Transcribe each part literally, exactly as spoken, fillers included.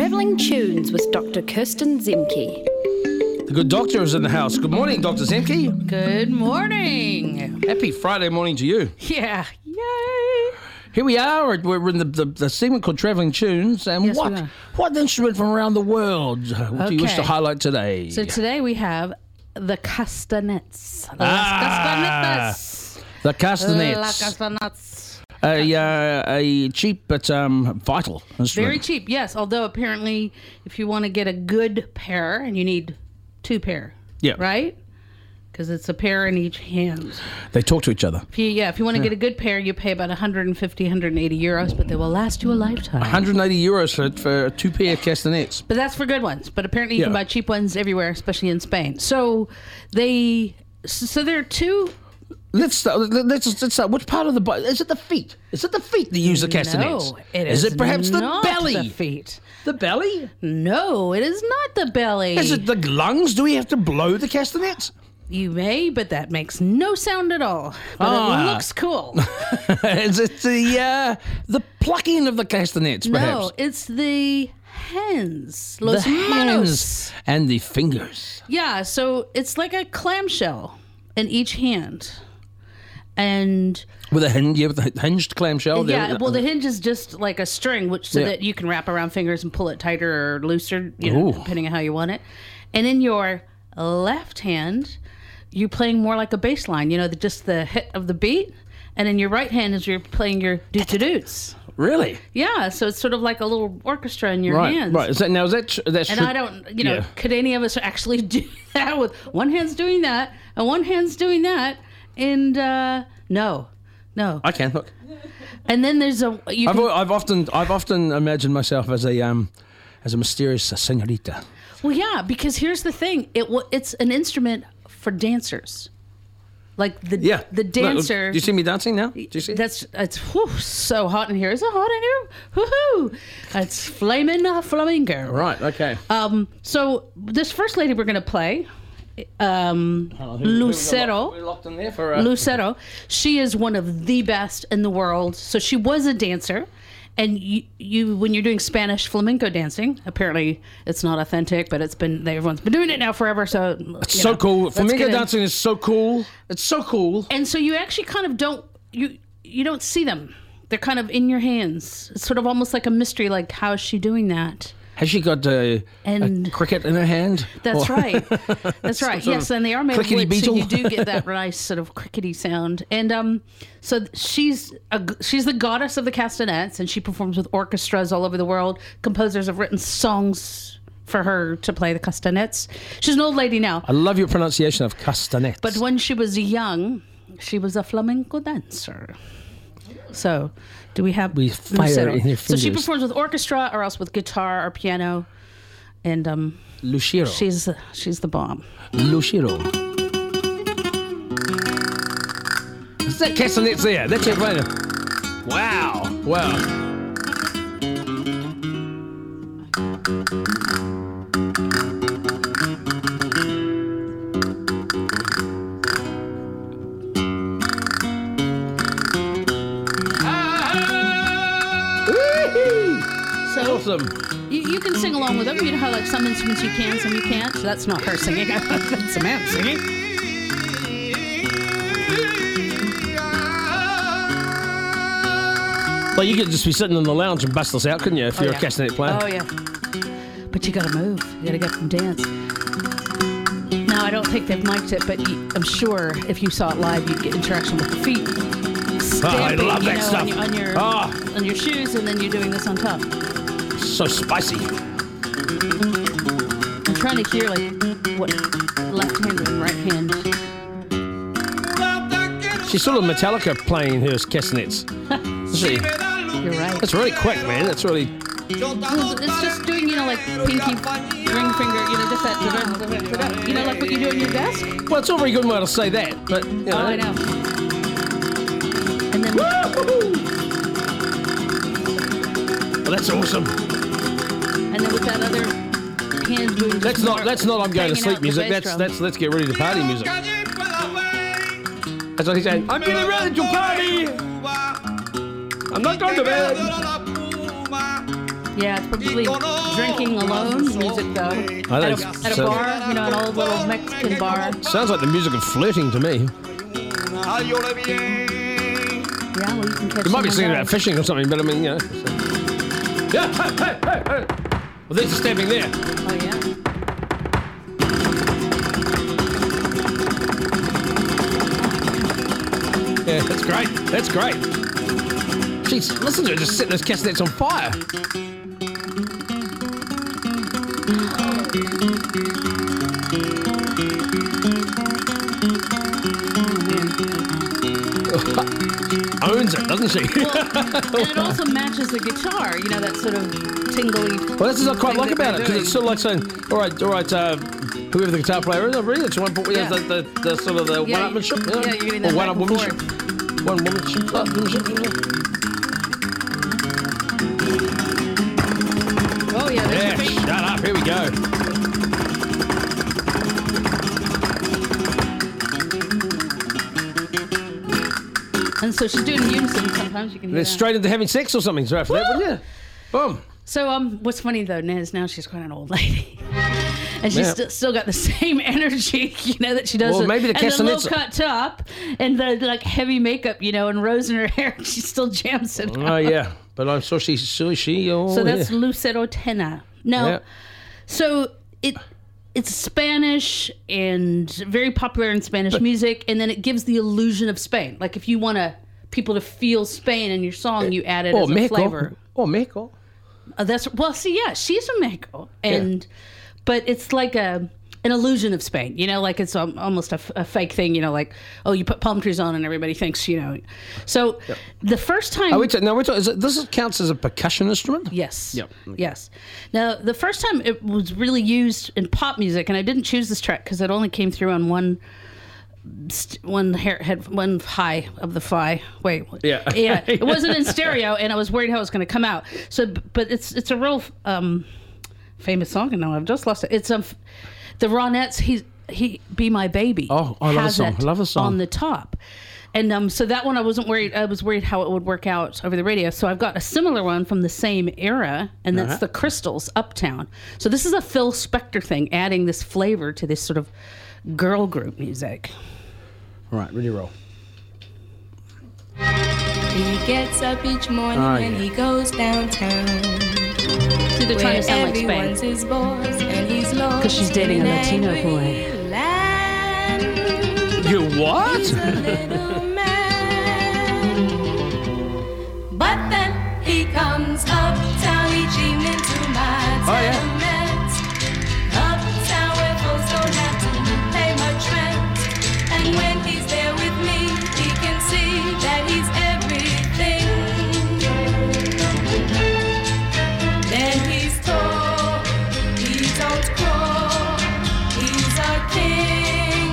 Travelling Tunes with Doctor Kirsten Zemke. The good doctor is in the house. Good morning, Doctor Zemke. Good morning. Happy Friday morning to you. Yeah. Yay. Here we are. We're in the, the, the segment called Travelling Tunes. And Yes, we what are. what instrument from around the world uh, do you wish Okay. to highlight today? So today we have the castanets. Las Ah, castanetas. the La castanets. castanets. A, uh, a cheap but um, vital instrument. Very cheap, yes. Although apparently if you want to get a good pair, and you need two pair. Yeah. Right? Because it's a pair in each hand. They talk to each other. If you, yeah, if you want to get a good pair, you pay about one hundred fifty, one hundred eighty euros, but they will last you a lifetime. one hundred eighty euros for, for two pair of castanets. But that's for good ones. But apparently you Yeah. can buy cheap ones everywhere, especially in Spain. So they, so there are two. Let's start. Let's, let's start. Which part of the body? Is it the feet? Is it the feet that use the castanets? No, it is is it perhaps not the belly? the feet. The belly? No, it is not the belly. Is it the lungs? Do we have to blow the castanets? You may, but that makes no sound at all. But Ah. it looks cool. Is it the uh, the plucking of the castanets? No, Perhaps it's the hands. the Los hands manos. and the fingers. Yeah, so it's like a clamshell in each hand. And With a hinge, yeah, with a hinged clamshell. yeah, there. well, the hinge is just like a string, which so Yeah. that you can wrap around fingers and pull it tighter or looser, you know, Ooh. depending on how you want it. And in your left hand, you're playing more like a bass line, you know, the, just the hit of the beat. And in your right hand is you're playing your doot-to-doots. Really? Yeah, so it's sort of like a little orchestra in your Right, hands. right. Is that now? Is that tr- that's And true? I don't, you know, Yeah. could any of us actually do that with one hand's doing that and one hand's doing that? And uh, no, no. I can look. And then there's a you I've, can, I've often I've often imagined myself as a um as a mysterious senorita. well, yeah, because here's the thing: it wa- it's an instrument for dancers, like the Yeah. the Look, dancer. do you see me dancing now? Do you see? That's it's whew, so hot in here. Is it hot in here? Woohoo! It's flaming uh, flamingo. Right. Okay. Um. So this first lady we're gonna play, um, Lucero. We're locked in there for. Uh, Lucero, she is one of the best in the world. So she was a dancer, and you, you when you're doing Spanish flamenco dancing, apparently it's not authentic, but it's been everyone's been doing it now forever. So It's you so know, cool. let's Flamenco get in. dancing is so cool. It's so cool. And so you actually kind of don't you you don't see them. They're kind of in your hands. It's sort of almost like a mystery. Like, how is she doing that? Has she got a, And- a cricket in her hand? That's Or- right. That's right. sort Yes, of and they are made of clickety wood, so you beetle. do get that nice sort of crickety sound. And um, so th- she's a, g- she's the goddess of the castanets, and she performs with orchestras all over the world. Composers have written songs for her to play the castanets. She's an old lady now, I love your pronunciation of castanets. but when she was young, she was a flamenco dancer. So, do we have We fire Lucero? in your So she fingers. performs with orchestra, or else with guitar or piano, and um. Lucero. She's she's the bomb. Lucero. Is that castanets there? That's your playing. Wow. Wow. So Awesome. you, you can sing along with them. You know how like some instruments you can, some you can't. So that's not her singing. That's a man singing. Well, you could just be sitting in the lounge and bust this out, couldn't you, if you're yeah. a castanet player? Oh yeah. But you gotta move. You gotta get them dance. Now I don't think they've mic'd it, but you, I'm sure if you saw it live, you'd get interaction with the feet. Oh, I Stamping, love you that know, stuff. On your, on your, Oh, on your shoes, and then you're doing this on top. so spicy. I'm trying to hear like what left hand and right hand. She's sort of Metallica playing her castanets. Isn't she? You're right. That's really quick, man. That's really. Well, it's just doing, you know, like pinky, ring finger, you know, just that, you know, like what you do on your desk. Well, it's all very good way to say that, but you know. Oh, I know. And then, Well, that's awesome. and then with that other hand doing. That's not. That's not. I'm going to banging sleep out the music. bass That's drum. that's. Let's get ready to party music. That's what he's saying. I'm getting ready to party. I'm not going to bed. Yeah, it's probably drinking alone music though. I At think a, at a so. bar, you know, an old little Mexican bar. Sounds like the music of flirting to me. Yeah, well, you can catch It might be someone singing there. about fishing or something, but I mean, you know. So. Yeah, hey, hey, hey, hey. Well, there's a stamping there. Oh, yeah. Yeah, that's great. That's great. Jeez, listen to her just setting those castanets on fire. Owns it, doesn't she? Well, and it also matches the guitar, you know, that sort of tingly. Well, this is what I quite thing like that about it, they're because it's sort of like saying, all right, all right, uh, whoever the guitar player is, I really just want to put Yeah. the, the, the sort of the Yeah, one-upmanship, you know? yeah, you're getting or that one-up back and womanship. One-womanship, uh, womanship, you know? Oh, yeah, there's Yeah, your feet. shut up, here we go. And so she's doing unison sometimes. You can hear They're that. straight into having sex or something, so after that, but yeah. Boom. So um, what's funny though, Nez, now she's quite an old lady, and she's Yeah. st- still got the same energy, you know, that she does. Well, with- maybe the and the low castanets- cut top and the like heavy makeup, you know, and rose in her hair. She still jams it. Oh, yeah. But I'm sure she's, sure she, oh, So that's yeah. Lucero Tena. Now, Yeah. so it it's Spanish and very popular in Spanish music, and then it gives the illusion of Spain. Like if you want to people to feel Spain in your song, you add it Or as a Mexico. flavor. Or Mexico. Uh, that's well, see, yeah, she's from Mexico, and but it's like a an illusion of Spain, you know, like it's um, almost a, f- a fake thing, you know, like oh, you put palm trees on and everybody thinks, you know. So the first time, Oh, wait, now, we're talking, is it, this is- counts as a percussion instrument? yes, Yep. yes. Now the first time it was really used in pop music, and I didn't choose this track because it only came through on one. st- One hair had one high of the phi. Wait, Yeah. yeah. It wasn't in stereo, and I was worried how it was going to come out. So, b- but it's it's a real um, famous song, and now I've just lost it. It's um, the Ronettes. He he, Be My Baby. Oh, I love a has song. it I love a song. on the top, and um, so that one I wasn't worried. I was worried how it would work out over the radio. So I've got a similar one from the same era, and that's Uh-huh. the Crystals, Uptown. So this is a Phil Spector thing, adding this flavor to this sort of girl group music. All right, ready to roll. He gets up each morning Oh, and yeah. he goes downtown. See, they're trying to sound like everyone's Spain. his boss and he's lost 'Cause she's dating a in Latino angry boy. land. You what? He's a little man. But then he comes uptown each evening to my Oh, yeah. tenement. Uptown where folks don't have to pay much rent. And when he's there with me, he can see that he's everything. Then he's tall, he don't crawl, he's our king.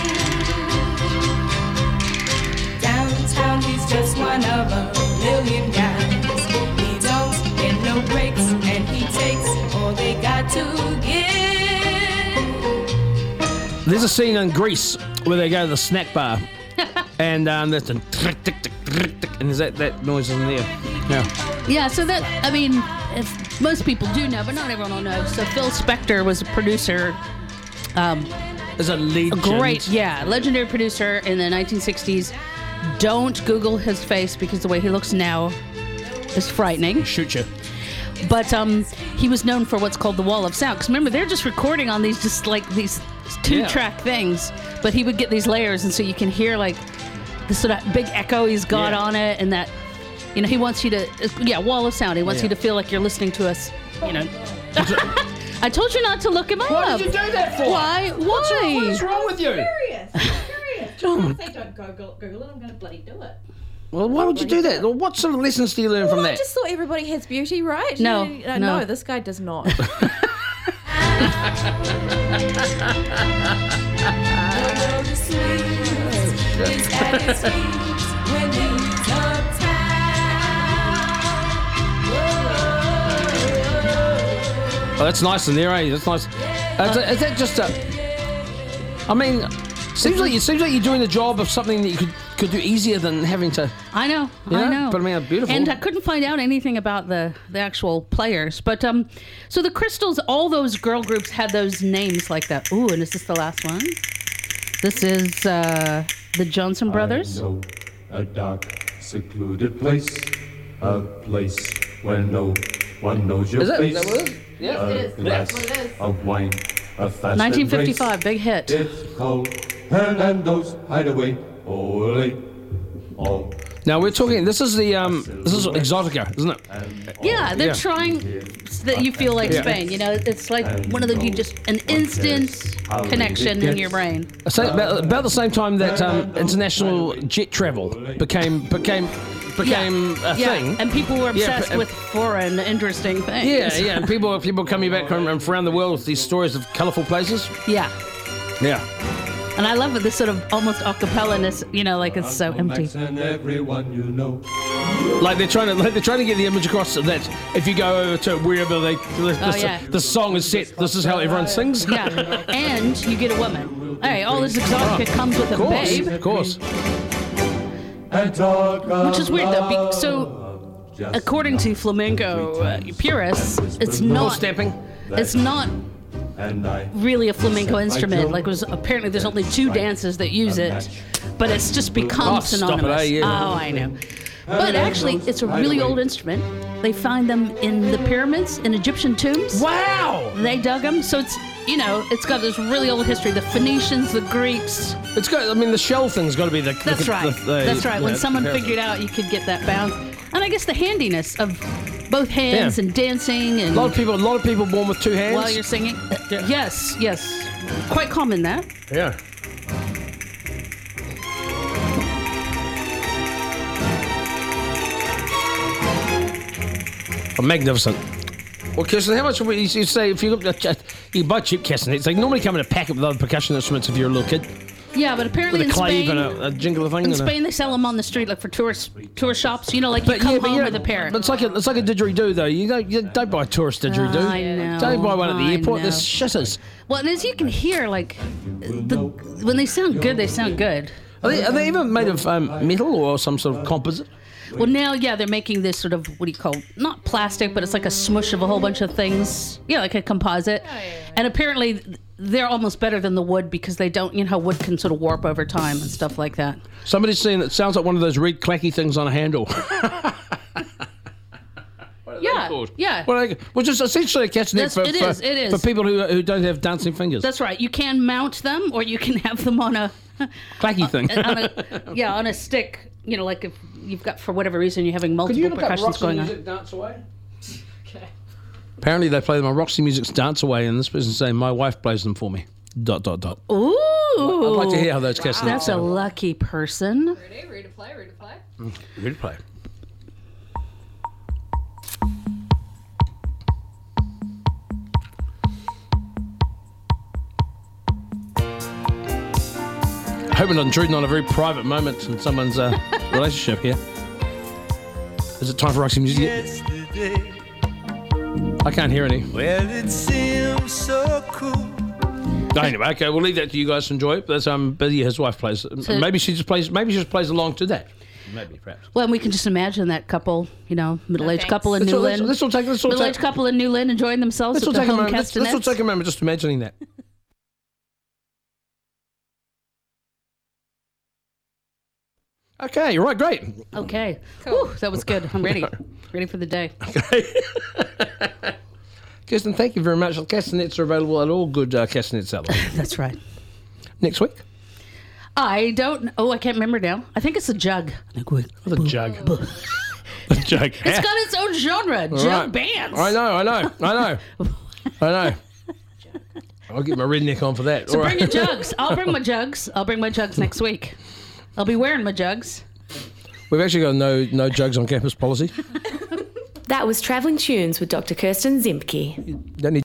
Downtown he's just one of a million guys. He don't get no breaks and he takes all they got to give. There's a scene in Greece where they go to the snack bar, and um, there's a tick, tick, tick, tick, tick, and there's that, that noise in there. Yeah. Yeah, so that, I mean, if most people do know, but not everyone will know. So Phil Spector was a producer, um, There's a lead. a great, yeah, legendary producer in the nineteen sixties. Don't Google his face because the way he looks now is frightening. Shoot you. But um, he was known for what's called the Wall of Sound. Because remember, they're just recording on these just like these two-track things. But he would get these layers, and so you can hear like the sort of big echo he's got Yeah. on it, and that, you know, he wants you to, yeah, Wall of Sound. He wants Yeah. you to feel like you're listening to us, you know. I told you not to look him up. Why did you do that for? Why? Why? What's wrong, what's wrong with you? Curious. Curious. Don't. I say don't Google, Google it. I'm going to bloody do it. Well, why would you do that? Well, what sort of lessons do you learn from Well, I that? just thought everybody has beauty, right? No, You- uh, no. no, this guy does not. Little sweet is at his feet when he's uptown. Oh, that's nice in there, eh? That's nice. Uh, is, that- is that just a? I mean, seems like it seems like you're doing the job of something that you could could do easier than having to. I know, You I know, know. but I mean, they're beautiful. And I couldn't find out anything about the, the actual players. But um, so the Crystals, all those girl groups had those names like that. Ooh, and is this the last one? This is uh, the Johnson Brothers. I know a dark, secluded place, a place where no one knows your Is that, face. is that what it is? Yeah. A glass of wine, a fast nineteen embrace. fifty-five, big hit. It's called Hernando's Hideaway. Ole, all. Now we're talking. This is the um. This is Exotica, isn't it? Yeah, they're Yeah. trying so that you feel like Yeah. Spain. You know, it's like one of the you just an instant connection in your brain. So about, about the same time that um, international jet travel became became became a yeah, thing. and people were Yeah, obsessed but- with foreign, interesting things. Yeah, yeah. And people people coming back from, from around the world with these stories of colourful places. yeah. Yeah. And I love it, this sort of almost a cappella-ness, you know, like it's so empty. And everyone you know. Like they're trying to like they're trying to get the image across that if you go over to wherever they the, Oh, the, yeah. the song is set, this is how everyone sings. Yeah, and you get a woman. Hey, all this exotica comes with a Of course, babe, of course. And talk which is weird though. Be- so, according to flamenco uh, purists, it's More not. stepping. It's not and I really a flamenco instrument. Like, it was apparently there's only two dances that use it, but it's just become Oh, stop it, synonymous. eh? Yeah. Oh, I know. But actually, it's a really old instrument. They find them in the pyramids, in Egyptian tombs. Wow! They dug them, so it's, you know, it's got this really old history. The Phoenicians, the Greeks. It's got. I mean, the shell thing's got to be the. That's the, right. The, the, That's right. When yeah, someone the- figured out you could get that bounce, and I guess the handiness of both hands Yeah. and dancing and A lot of people. A lot of people born with two hands. while you're singing. Yeah. Yes, yes, quite common that. Yeah. Oh, magnificent. Well, Kirsten, how much would you, you say if you look at you buy cheap castanets? They normally come in a packet with other percussion instruments if you're a little kid, Yeah, but apparently with a in clave Spain, and a, a jingle thing. in and a- Spain they sell them on the street like for tourist tourist shops. You know, like you come home yeah, with a pair. But it's like a, it's like a didgeridoo though. You don't you don't buy a tourist didgeridoo. I know, Don't buy one at the I airport. know. They're shitters. Well, and as you can hear, like the when they sound good, they sound good. Are they, are they even made of um, metal or some sort of composite? Well, now, yeah, they're making this sort of, what do you call, not plastic, but it's like a smush of a whole bunch of things. Yeah, like a composite. And apparently, they're almost better than the wood because they don't, you know how wood can sort of warp over time and stuff like that. Somebody's saying it sounds like one of those red clacky things on a handle. Yeah, yeah. Well, like, which is essentially a castanet That's- for, it for, is, it is. for people who, who don't have dancing fingers. That's right. You can mount them or you can have them on a, clacky thing. on a yeah, on a stick. You know, like if you've got, for whatever reason, you're having multiple percussions going on. Dance Away? Apparently they play them on Roxy Music's Dance Away, and this person's saying, my wife plays them for me. Dot, dot, dot. Ooh. I'd like to hear how those castanets That's a sound. lucky person. Ready? Ready to play? Ready to play? Ready to play. I hope we're not intruding on a very private moment in someone's uh, relationship here. Is it time for Roxy Music yet? Yesterday, I can't hear any. well, it seems so cool. Anyway, okay, we'll leave that to you guys to enjoy. But um, Billy, his wife plays. Maybe she just plays. Maybe she just plays along to that. Maybe, perhaps. Well, and we can just imagine that couple, you know, middle-aged thanks. couple in This will, Newland. this will take. This will Middle-aged take. couple in Newland enjoying themselves This will at the take a home moment. This, this will castanets. take a moment just imagining that. Okay, right, great. Okay. Whew, that was good. I'm ready. Ready for the day. Kirsten, thank you very much. The castanets are available at all good uh, castanet sellers. That's right. Next week, I don't. Oh, I can't remember now. I think it's a jug. the jug. The jug. It's got its own genre. Jug Right. bands. I know, I know, I know, I know. I'll get my redneck on for that. So All bring right. your jugs. I'll bring my jugs. I'll bring my jugs next week. I'll be wearing my jugs. We've actually got no no jugs on campus policy. That was Travelling Tunes with Doctor Kirsten Zimke. Don't need